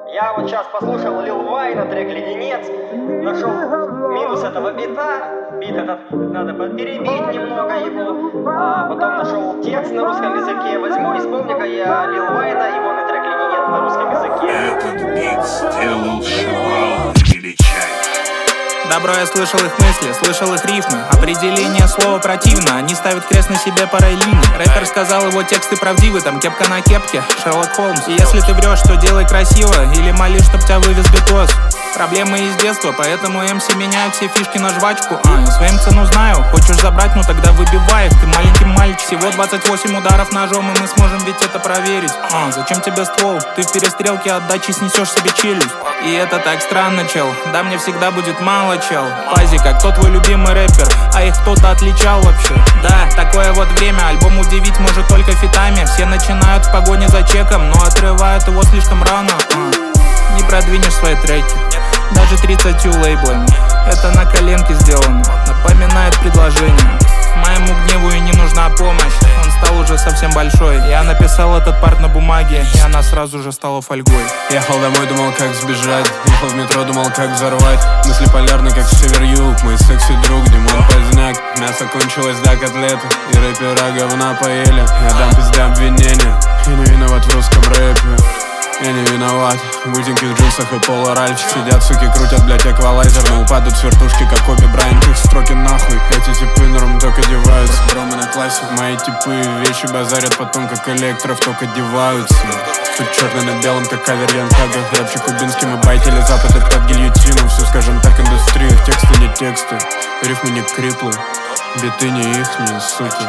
Я вот сейчас послушал Лил Вайна, трек «Леденец», нашел минус этого бита, бит этот надо перебить немного его, а потом нашел текст на русском языке, возьму и вспомню-ка я Лил Вайна, его на трек «Леденец» на русском языке. Этот бит сделал Шевал или чай. Добро, я слышал их мысли, слышал их рифмы. Определение слова противно, они ставят крест на себе параллельно. Рэпер сказал, его тексты правдивы, там кепка на кепке, Шерлок Холмс. И если ты врешь, то делай красиво, или молись, чтоб тебя вывез битос. Проблемы из детства, поэтому МС меняют все фишки на жвачку. Я своим цену знаю, хочешь забрать, ну тогда выбивай их, ты маленький мальчик. Всего 28 ударов ножом, и мы сможем ведь это проверить. Зачем тебе ствол? Ты в перестрелке отдачи снесешь себе челюсть. И это так странно, чел, да мне всегда будет мало, чел. Пазика, кто твой любимый рэпер? А их кто-то отличал вообще? Да, такое вот время, альбом удивить может только фитами. Все начинают в погоне за чеком, но отрывают его слишком рано. Не продвинешь свои треки, даже 30 лейблами. Это на коленке сделано, напоминает предложение. Моему гневу и не нужна помощь, он стал уже совсем большой. Я написал этот парт на бумаге, и она сразу же стала фольгой. Ехал домой, думал как сбежать, ехал в метро, думал как взорвать. Мысли полярны, как север-юг, мой секси-друг Димон Поздняк. Мясо кончилось до котлеты, и рэпера говна поели. Я дам пизды обвинения, и не виноват в русском рэпе. Я не виноват, в узеньких джинсах и Пола Ральф. Сидят, суки, крутят, блять, эквалайзер. Но упадут с вертушки, как Коби Брайант. Их строки нахуй, эти типы норм только одеваются. Бромы на классик, мои типы вещи базарят потом, как электров, только одеваются. Тут черный на белом, как кавер Янкага. Рэпчик кубинский, мы байтили запады под гильотину. Все, скажем так, индустрия, тексты не тексты, рифмы не криплы, биты не ихние, суки.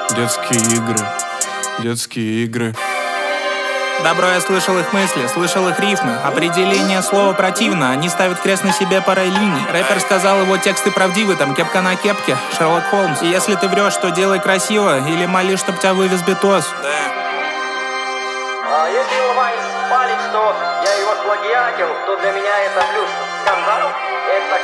Детские игры. Добро, я слышал их мысли, слышал их рифмы. Определение слова противно, они ставят крест на себе параллельно. Рэпер сказал, его тексты правдивы, там кепка на кепке, Шерлок Холмс. И если ты врешь, то делай красиво, или молись, чтоб тебя вывез битос. Если Лил Вайн спалит, что я его сплагиатил, то для меня это плюс. Скандал — это